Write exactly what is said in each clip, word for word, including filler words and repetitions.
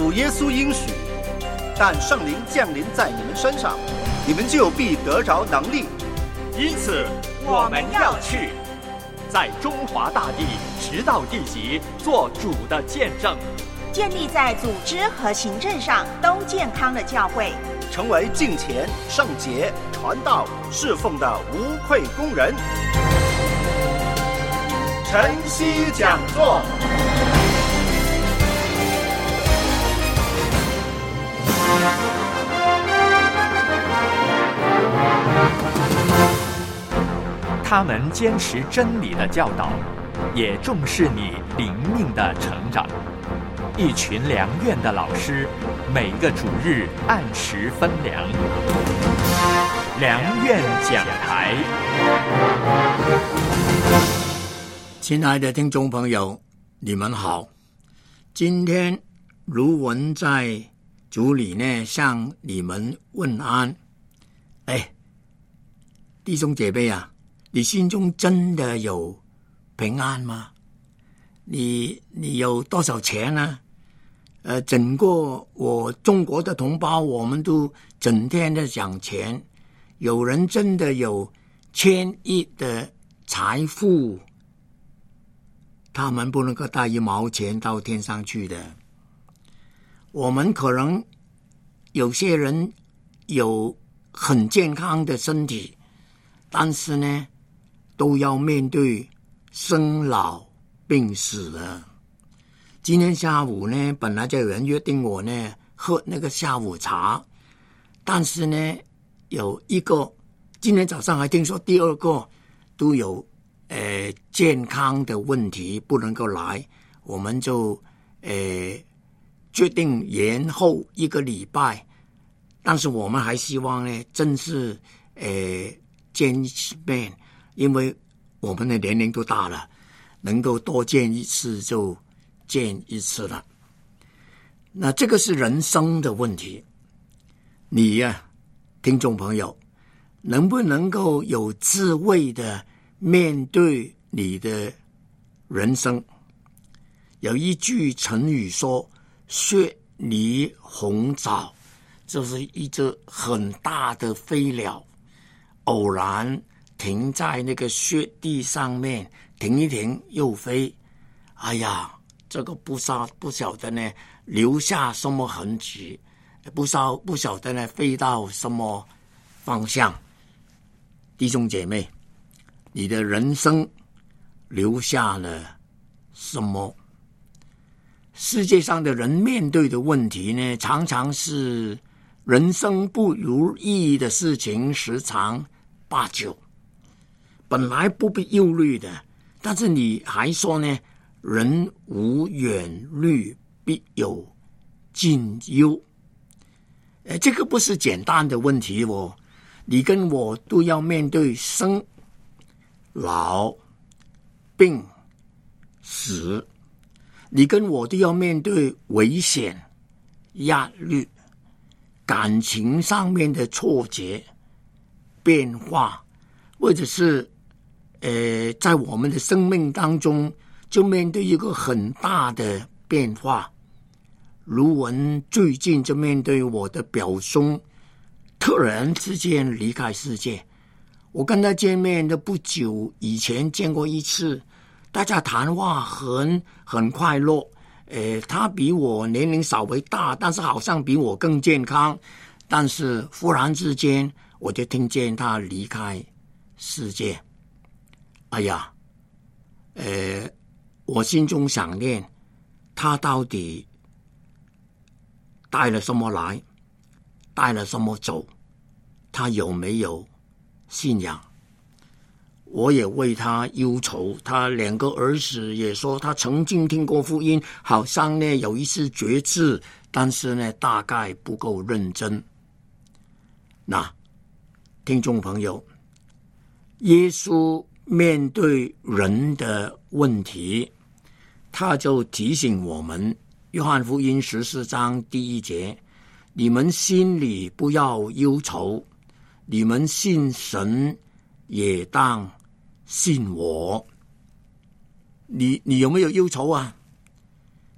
主耶稣应许，但圣灵降临在你们身上，你们就必得着能力。 因此我们要去，在中华大地直到地极做主的见证， 建立在组织和行政上都健康的教会， 成为敬虔、圣洁、传道、侍奉的无愧工人。晨曦讲座。 他们坚持真理的教导，也重视你灵命的成长。一群良院的老师，每个主日按时分粮。良院讲台。 亲爱的听众朋友，你们好。今天卢文在主里呢向你们问安。哎，弟兄姐妹啊，你心中真的有平安吗？你你有多少钱呢？呃，整个我中国的同胞，我们都整天的讲钱，有人真的有千亿的财富，他们不能够带一毛钱到天上去的。我们可能有些人有很健康的身体，但是呢都要面对生老病死了。今天下午呢，本来就有人约定我呢喝那个下午茶，但是呢有一个，今天早上还听说第二个都有呃健康的问题不能够来，我们就呃决定延后一个礼拜。但是我们还希望呢真是呃见面，因为我们的年龄都大了，能够多见一次就见一次了。那这个是人生的问题，你呀、啊，听众朋友，能不能够有智慧的面对你的人生？有一句成语说雪泥红枣，就是一只很大的飞鸟偶然停在那个雪地上面，停一停又飞，哎呀，这个不晓不晓得呢留下什么痕迹，不晓不晓得呢飞到什么方向。弟兄姐妹，你的人生留下了什么？世界上的人面对的问题呢，常常是人生不如意的事情十常八九，本来不必忧虑的，但是你还说呢，人无远虑，必有近忧。呃，这个不是简单的问题哦，你跟我都要面对生、老、病、死，你跟我都要面对危险、压力、感情上面的挫折、变化，或者是呃，在我们的生命当中就面对一个很大的变化。卢文最近就面对我的表兄突然之间离开世界，我跟他见面的不久，以前见过一次，大家谈话很很快乐。呃，他比我年龄稍微大，但是好像比我更健康。但是忽然之间，我就听见他离开世界。哎呀，呃，我心中想念他到底带了什么来，带了什么走，他有没有信仰？我也为他忧愁，他两个儿子也说他曾经听过福音，好像呢有一次觉知，但是呢大概不够认真。那听众朋友，耶稣面对人的问题，他就提醒我们，约翰福音十四章第一节，你们心里不要忧愁，你们信神也当信我。你你有没有忧愁啊？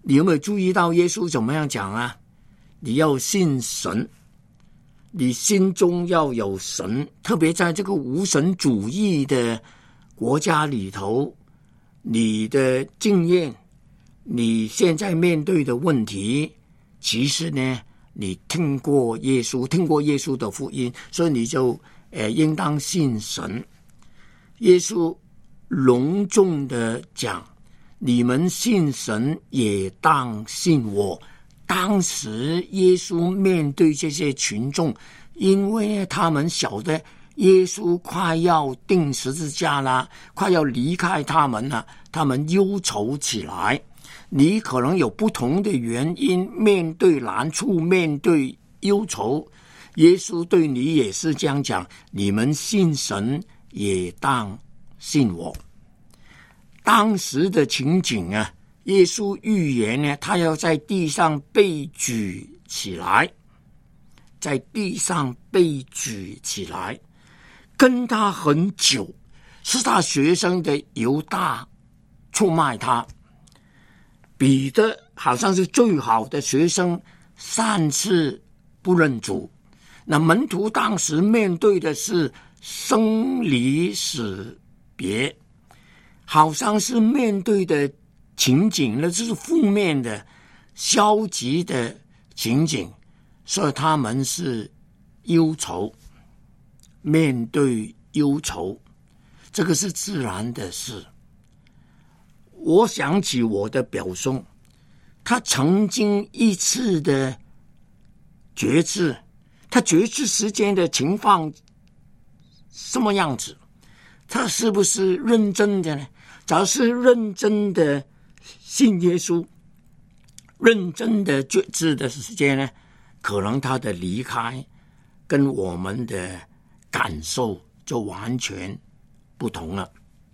你有没有注意到耶稣怎么样讲啊？你要信神，你心中要有神，特别在这个无神主义的国家里头，你的经验，你现在面对的问题，其实呢，你听过耶稣，听过耶稣的福音，所以你就呃应当信神。耶稣隆重的讲，你们信神也当信我。当时耶稣面对这些群众，因为他们晓得耶稣快要钉十字架了，快要离开他们了，他们忧愁起来。你可能有不同的原因，面对难处，面对忧愁，耶稣对你也是这样讲，你们信神也当信我。当时的情景啊，耶稣预言呢，他要在地上被举起来，在地上被举起来，跟他很久，是他学生的犹大出卖他，彼得好像是最好的学生，三次不认主。那门徒当时面对的是生离死别，好像是面对的情景，那就是负面的消极的情景，所以他们是忧愁，面对忧愁，这个是自然的事。我想起我的表兄，他曾经一次的决志，他决志时间的情况什么样子？他是不是认真的呢？只要是认真的信耶稣，认真的决志的时间呢，可能他的离开跟我们的感受就完全不同了。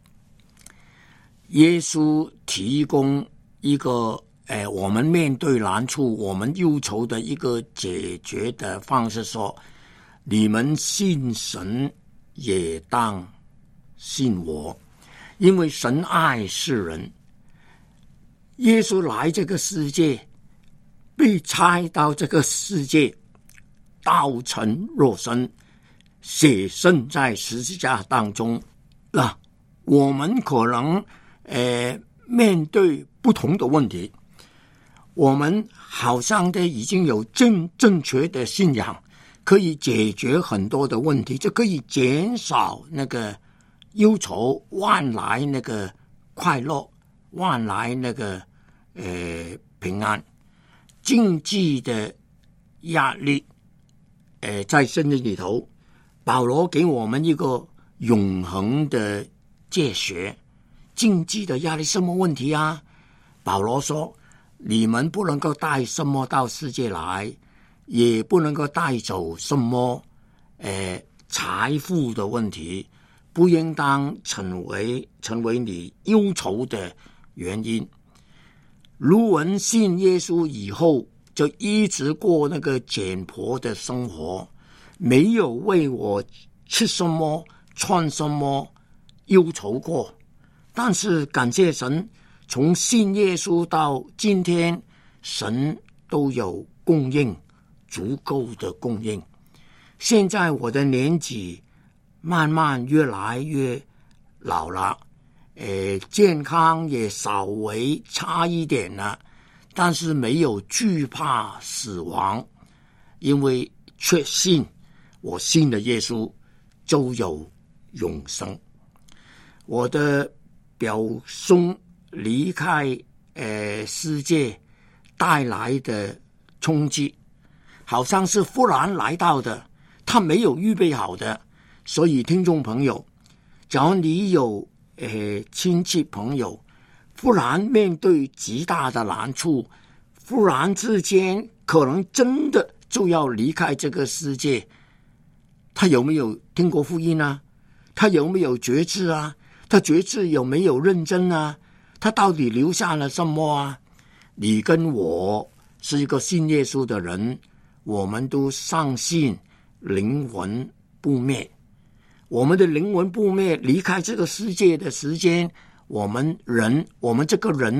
耶稣提供一个呃，我们面对难处，我们忧愁的一个解决的方式，说你们信神也当信我，因为神爱世人。耶稣来这个世界，被差到这个世界，道成肉身，写生在十字架当中。那我们可能呃面对不同的问题，我们好像的已经有正正确的信仰，可以解决很多的问题，就可以减少那个忧愁，换来那个快乐，换来那个呃平安。经济的压力，呃，在圣经里头，保罗给我们一个永恒的戒学。经济的压力什么问题啊？保罗说，你们不能够带什么到世界来，也不能够带走什么呃财富的问题，不应当成为成为你忧愁的原因。卢文信耶稣以后，就一直过那个简朴的生活，没有为我吃什么穿什么忧愁过。但是感谢神，从信耶稣到今天，神都有供应，足够的供应。现在我的年纪慢慢越来越老了，呃，健康也稍微差一点了，但是没有惧怕死亡，因为确信我信的耶稣就有永生。我的表兄离开呃世界带来的冲击，好像是忽然来到的，他没有预备好的。所以听众朋友，假如你有呃亲戚朋友忽然面对极大的难处，忽然之间可能真的就要离开这个世界，他有没有听过福音啊？他有没有觉知啊？他觉知有没有认真啊？他到底留下了什么啊？你跟我是一个信耶稣的人，我们都相信灵魂不灭。我们的灵魂不灭，离开这个世界的时间，我们人，我们这个人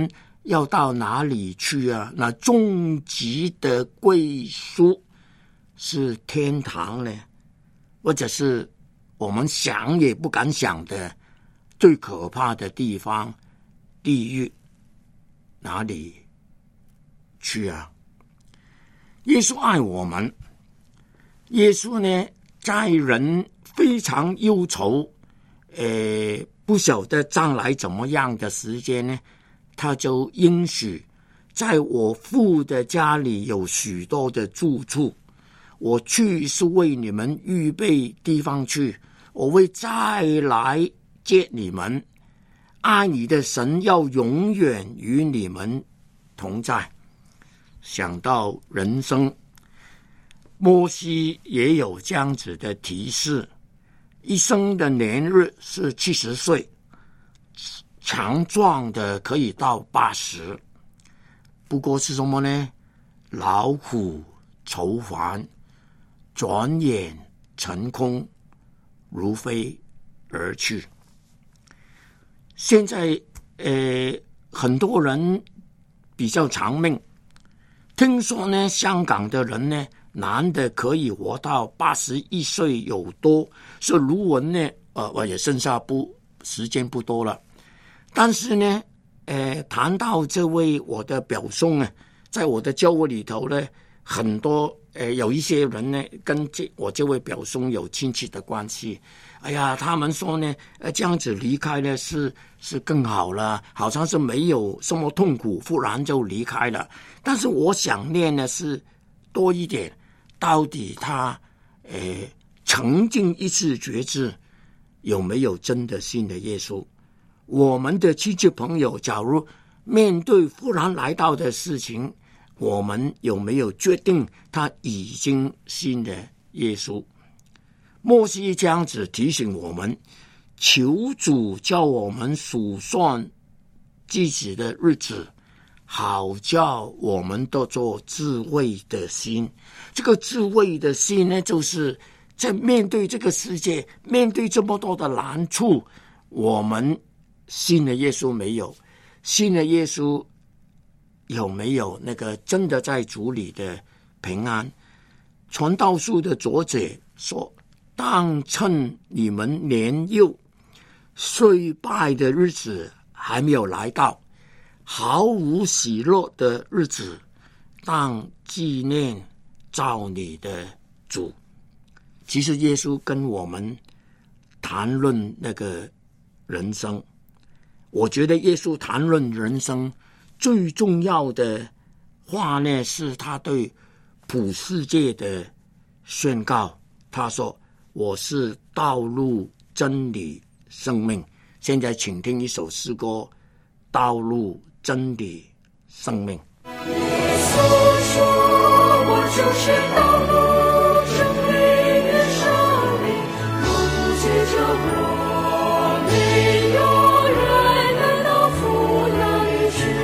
要到哪里去啊？那终极的归宿是天堂呢，或者是我们想也不敢想的最可怕的地方，地狱，哪里去啊？耶稣爱我们，耶稣呢，在人非常忧愁，呃，不晓得将来怎么样的时间呢，他就应许，在我父的家里有许多的住处，我去是为你们预备地方去，我会再来接你们。爱你的神要永远与你们同在。想到人生，摩西也有这样子的提示，一生的年日是七十岁，强壮的可以到八十，不过是什么呢？劳苦愁烦，转眼成空，如飞而去。现在呃，很多人比较长命，听说呢，香港的人呢，男的可以活到八十一岁有多，所以卢文呢，呃，我也剩下不时间不多了。但是呢，呃，谈到这位我的表兄呢，在我的教会里头呢，很多呃有一些人呢，跟这我这位表兄有亲戚的关系。哎呀，他们说呢，呃，这样子离开呢是是更好了，好像是没有什么痛苦，忽然就离开了。但是我想念的是多一点，到底他呃曾经一次觉知有没有真的信的耶稣？我们的亲戚朋友，假如面对忽然来到的事情，我们有没有决定他已经信了耶稣？摩西这样子提醒我们，求主叫我们数算自己的日子，好叫我们都做智慧的心。这个智慧的心呢，就是在面对这个世界，面对这么多的难处，我们信了耶稣没有？信了耶稣有没有那个真的在主里的平安？传道书的作者说，当趁你们年幼衰败的日子还没有来到，毫无喜乐的日子，当纪念造你的主。其实耶稣跟我们谈论那个人生，我觉得耶稣谈论人生最重要的话呢，是他对普世界的宣告。他说，我是道路真理生命。现在请听一首诗歌，道路真理生命。 耶稣说，我就是道路真理生命，若不借着我，没有人能到父那里去。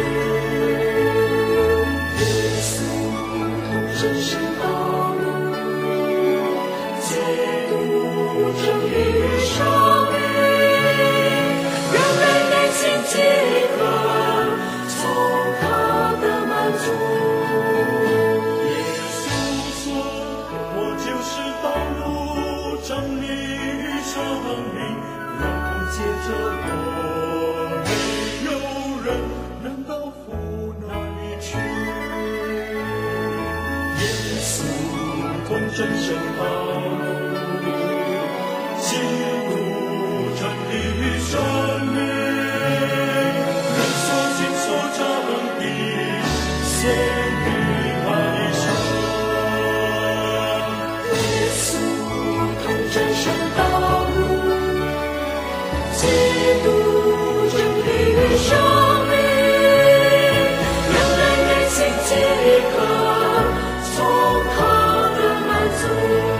耶稣真是道路基督真理生命，让人内心饥渴，从他的满足。 耶稣说，我就是道路真理生命，若不借着我，没有人能到父那里去。耶稣同真神道路，基督真理生命，人所信所证的先于来生。 耶稣同真神道路，基督真理生命，让人内心饥渴，从他的满足。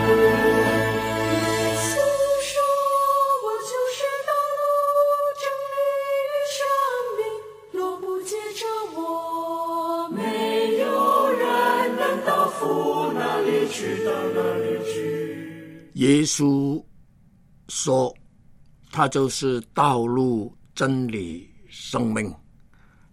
耶稣说，我就是道路真理生命，若不借着我，没有人能到父那里去，到那里去。 耶稣说，他就是道路真理生命，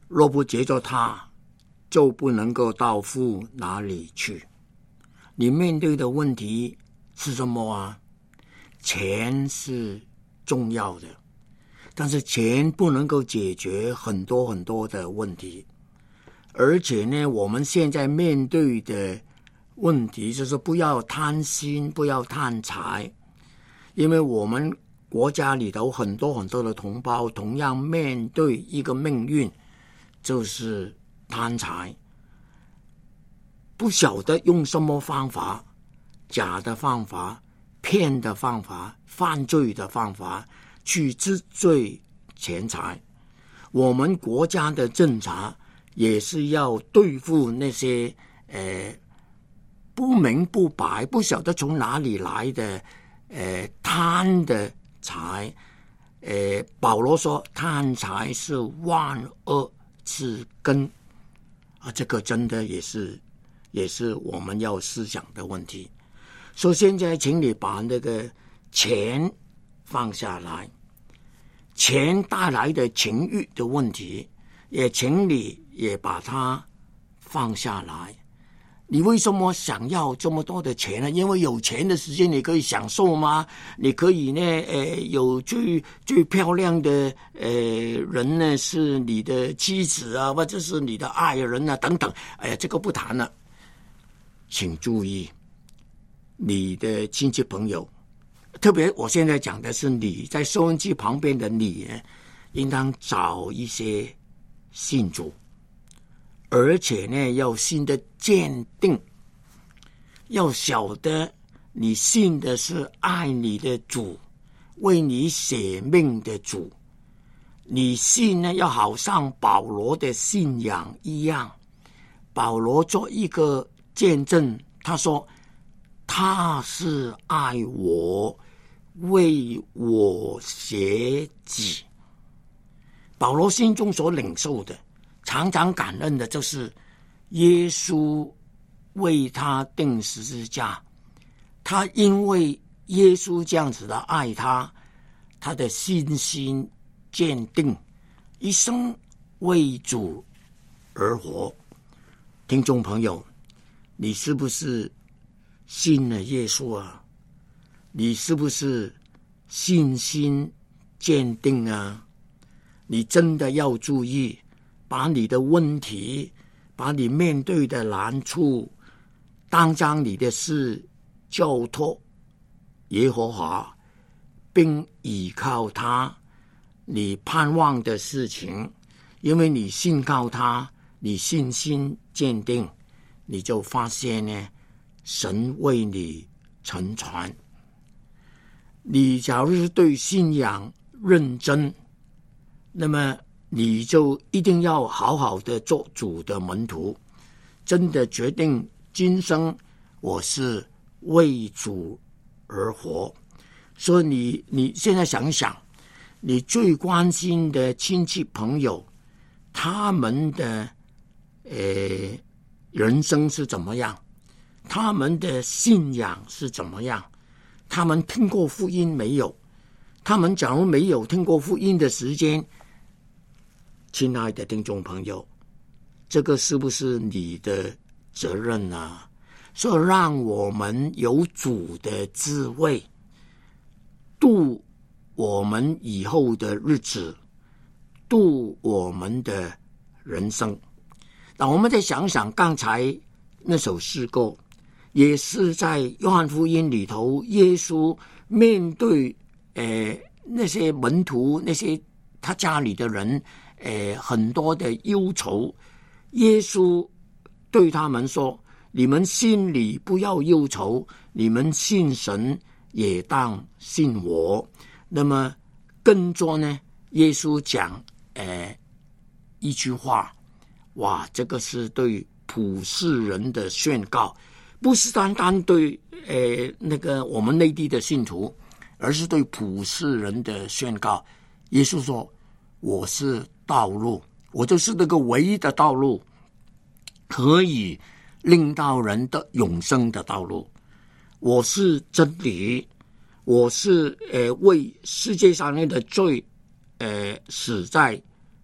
若不借着他，就不能够到父哪里去。你面对的问题是什么啊？钱是重要的，但是钱不能够解决很多很多的问题。而且呢，我们现在面对的问题就是不要贪心，不要贪财，因为我们国家里头很多很多的同胞同样面对一个命运，就是贪财，不晓得用什么方法，假的方法、骗的方法、犯罪的方法去支罪钱财。我们国家的政策也是要对付那些呃不明不白、不晓得从哪里来的呃贪的财。呃，保罗说贪财是万恶之根啊，这个真的也是也是我们要思想的问题。所以现在请你把那个钱放下来，钱带来的情欲的问题，也请你也把它放下来。你为什么想要这么多的钱呢？因为有钱的时间你可以享受吗？你可以呢，呃，有最最漂亮的呃人呢是你的妻子啊，或者是你的爱人啊，等等。哎呀，这个不谈了。请注意，你的亲戚朋友，特别我现在讲的是你在收音机旁边的你呢，应当找一些信主。而且呢，要信的坚定，要晓得你信的是爱你的主，为你舍命的主。你信呢，要好像保罗的信仰一样。保罗做一个见证，他说他是爱我，为我舍己。保罗心中所领受的，常常感恩的就是耶稣为他钉十字架，他因为耶稣这样子的爱他，他的信心坚定，一生为主而活。听众朋友，你是不是信了耶稣啊？你是不是信心坚定啊？你真的要注意，把你的问题，把你面对的难处，当将你的事交托耶和华，并倚靠他，你盼望的事情，因为你信靠他，你信心坚定，你就发现呢，神为你成全。你假如是对信仰认真，那么你就一定要好好的做主的门徒，真的决定今生我是为主而活。所以你你现在想想，你最关心的亲戚朋友，他们的呃人生是怎么样？他们的信仰是怎么样？他们听过福音没有？他们假如没有听过福音的时间，亲爱的听众朋友，这个是不是你的责任啊？所以让我们有主的智慧，度我们以后的日子，度我们的人生。那我们再想想刚才那首诗歌，也是在约翰福音里头，耶稣面对呃那些门徒，那些他家里的人，呃很多的忧愁，耶稣对他们说：你们心里不要忧愁，你们信神也当信我。那么跟着呢，耶稣讲呃一句话，哇，这个是对普世人的宣告，不是单单对呃那个我们内地的信徒，而是对普世人的宣告。耶稣说：我是道路，我就是那个唯一的道路，可以令到人的永生的道路。我是真理，我是呃为世界上面的罪呃死在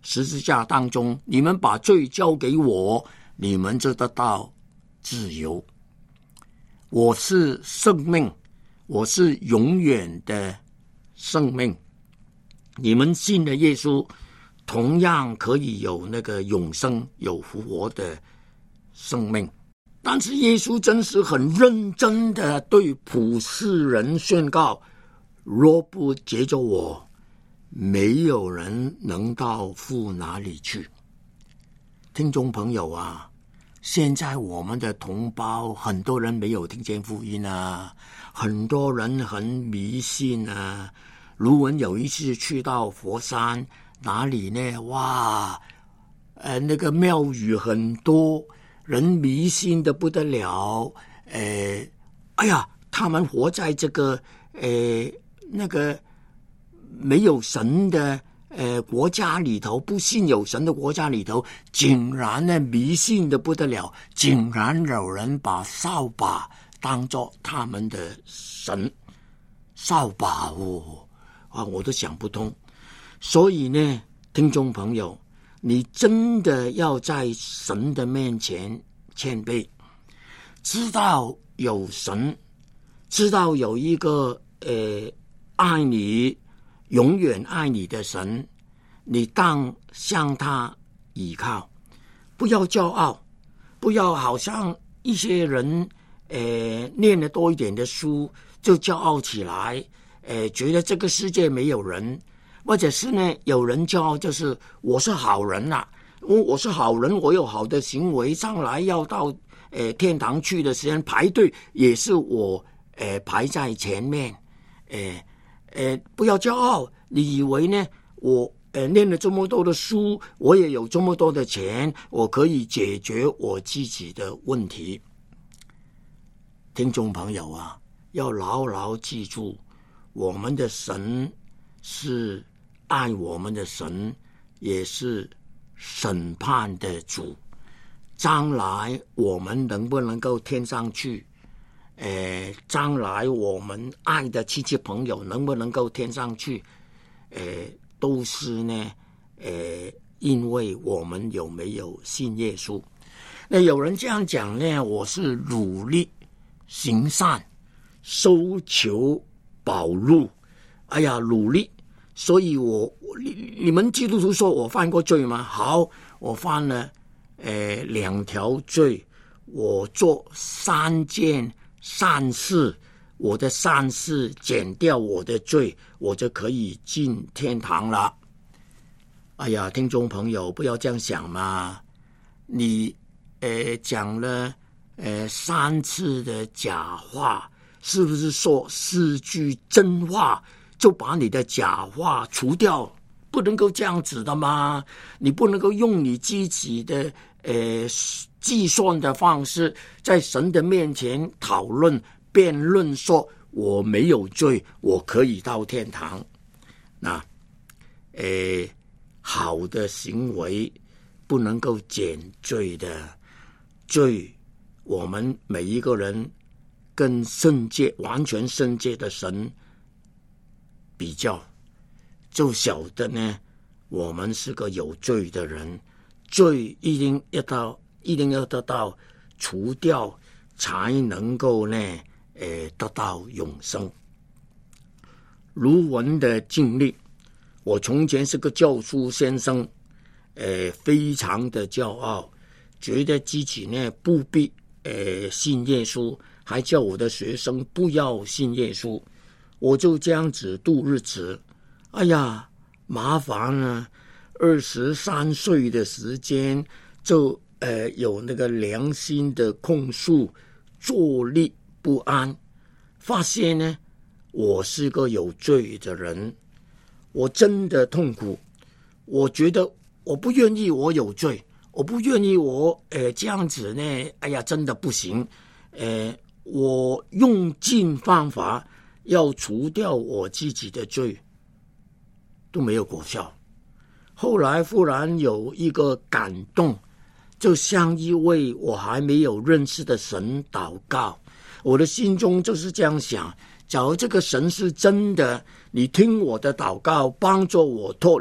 十字架当中，你们把罪交给我，你们就得到自由。我是生命，我是永远的生命。你们信的耶稣同样可以有那个永生，有复活的生命。但是耶稣真是很认真的对普世人宣告，若不接着我，没有人能到父哪里去。听众朋友啊，现在我们的同胞很多人没有听见福音啊，很多人很迷信啊。卢文有一次去到佛山哪里呢？哇，呃，那个庙宇很多，人迷信的不得了。呃，哎呀，他们活在这个呃那个没有神的呃国家里头，不信有神的国家里头，竟然呢迷信的不得了，竟然有人把扫把当作他们的神。扫把哦，啊，我都想不通。所以呢，听众朋友，你真的要在神的面前谦卑，知道有神，知道有一个呃爱你永远爱你的神，你当向他倚靠，不要骄傲，不要好像一些人呃念了多一点的书就骄傲起来，呃觉得这个世界没有人，或者是呢有人骄傲就是我是好人啦、啊，我我是好人，我有好的行为，将来要到呃天堂去的时间排队也是我呃排在前面，呃呃不要骄傲，你以为呢我呃念了这么多的书，我也有这么多的钱，我可以解决我自己的问题。听众朋友啊，要牢牢记住，我们的神是爱我们的神，也是审判的主。将来我们能不能够天上去，呃，将来我们爱的亲戚朋友能不能够天上去，呃，都是呢，呃，因为我们有没有信耶稣。那有人这样讲呢，我是努力行善，收求保禄。哎呀，努力，所以我你你们基督徒说我犯过罪吗？好，我犯了呃两条罪，我做三件善事，我的善事减掉我的罪，我就可以进天堂了。哎呀，听众朋友，不要这样想嘛！你呃讲了呃三次的假话，是不是说四句真话就把你的假话除掉？不能够这样子的吗？你不能够用你自己的呃计算的方式，在神的面前讨论辩论，说我没有罪，我可以到天堂。那呃好的行为不能够减罪的罪，我们每一个人跟圣洁完全圣洁的神比较，就晓得呢，我们是个有罪的人，罪一定要到，一定要得到除掉，才能够呢，呃，得到永生。卢文的经历，我从前是个教书先生，呃，非常的骄傲，觉得自己呢不必呃信耶稣，还叫我的学生不要信耶稣，我就这样子度日子。哎呀，麻烦了！二十三岁的时间就呃有那个良心的控诉，坐立不安，发现呢我是个有罪的人，我真的痛苦。我觉得我不愿意我有罪，我不愿意我呃这样子呢，哎呀真的不行。呃，我用尽方法要除掉我自己的罪，都没有果效。后来忽然有一个感动，就向一位我还没有认识的神祷告。我的心中就是这样想，假如这个神是真的，你听我的祷告，帮助我脱离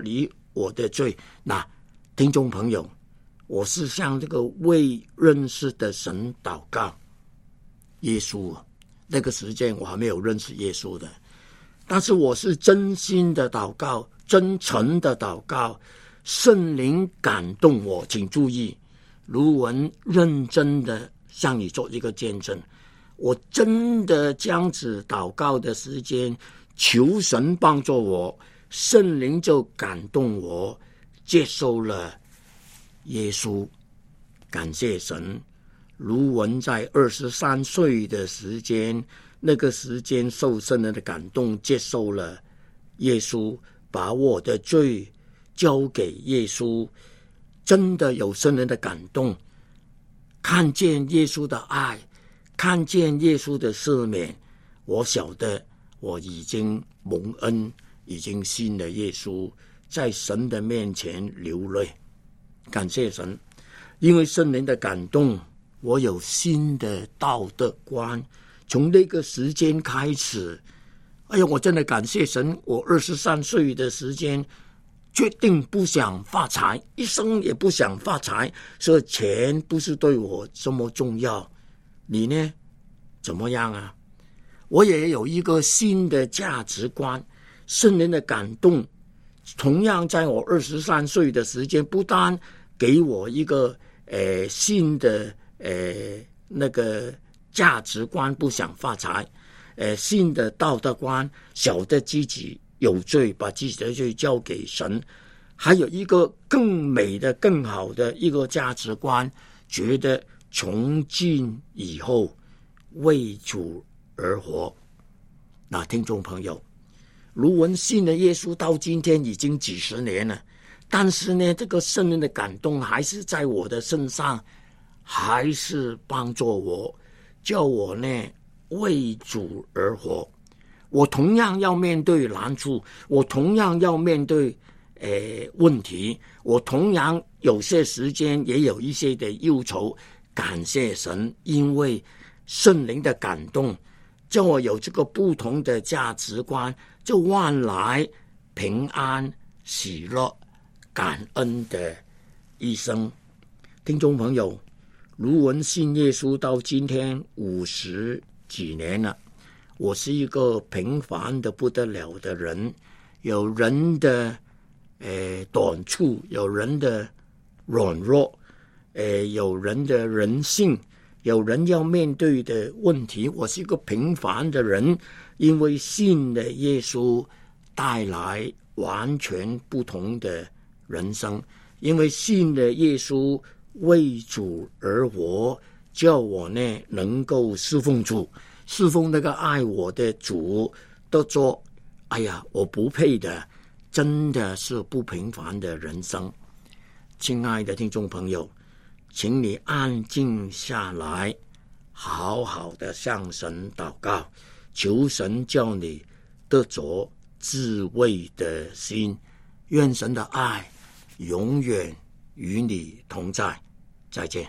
我的罪。那听众朋友，我是向这个未认识的神祷告。耶稣那个时间我还没有认识耶稣的，但是我是真心的祷告，真诚的祷告，圣灵感动我。请注意，卢文认真的向你做一个见证，我真的这样子祷告的时间，求神帮助我，圣灵就感动我，接受了耶稣。感谢神，卢文在二十三岁的时间，那个时间受圣灵的感动，接受了耶稣，把我的罪交给耶稣，真的有圣灵的感动，看见耶稣的爱，看见耶稣的赦免，我晓得我已经蒙恩，已经信了耶稣，在神的面前流泪。感谢神，因为圣灵的感动，我有新的道德观。从那个时间开始，哎呀，我真的感谢神，我二十三岁的时间决定不想发财，一生也不想发财，所以钱不是对我这么重要。你呢？怎么样啊？我也有一个新的价值观，圣灵的感动，同样在我二十三岁的时间，不单给我一个呃新的呃那个价值观，不想发财，呃新的道德观，晓得自己有罪，把自己的罪交给神，还有一个更美的、更好的一个价值观，觉得从今以后为主而活。那听众朋友，卢文信了耶稣到今天已经几十年了，但是呢，这个圣灵的感动还是在我的身上，还是帮助我，叫我呢为主而活。我同样要面对难处，我同样要面对呃问题，我同样有些时间也有一些的忧愁。感谢神，因为圣灵的感动，叫我有这个不同的价值观，就换来平安、喜乐、感恩的一生。听众朋友，卢文信耶稣到今天五十几年了，我是一个平凡的不得了的人，有人的呃短处，有人的软弱，呃有人的人性，有人要面对的问题。我是一个平凡的人，因为信了耶稣带来完全不同的人生，因为信了耶稣为主而活，叫我呢能够侍奉主，侍奉那个爱我的主，都做哎呀我不配的，真的是不平凡的人生。亲爱的听众朋友，请你安静下来，好好的向神祷告，求神叫你得着智慧的心。愿神的爱永远与你同在。再见。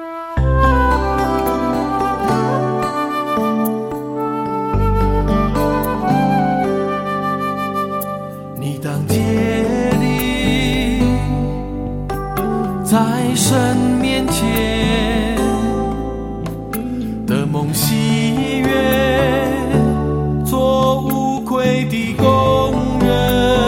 你当竭力在神面前的梦喜悦，做无愧的工人，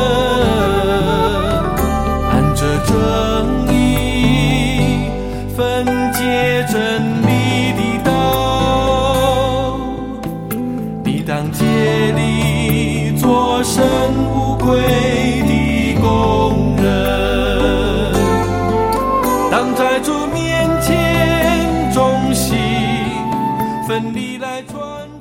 按着正义分解真理的道。你当竭力做神无愧的工人，当在主面前忠心奋力来传